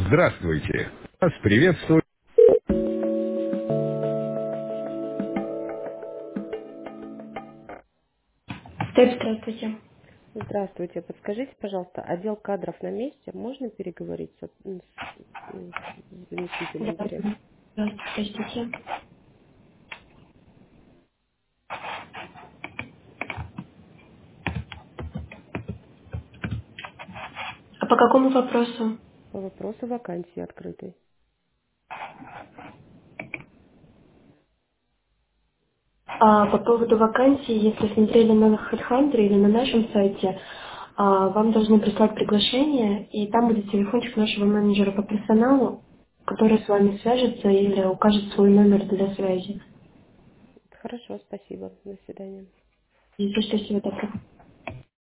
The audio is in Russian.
Здравствуйте. Вас приветствует. Здравствуйте. Здравствуйте. Подскажите, пожалуйста, отдел кадров на месте? Можно переговорить с Да, заместителем директора? здравствуйте, простите. А по какому вопросу? По вопросу вакансии открытой. По поводу вакансии, если смотрели на HeadHunter или на нашем сайте, вам должны прислать приглашение, и там будет телефончик нашего менеджера по персоналу, который с вами свяжется или укажет свой номер для связи. Хорошо, спасибо. До свидания. И что всего доброго.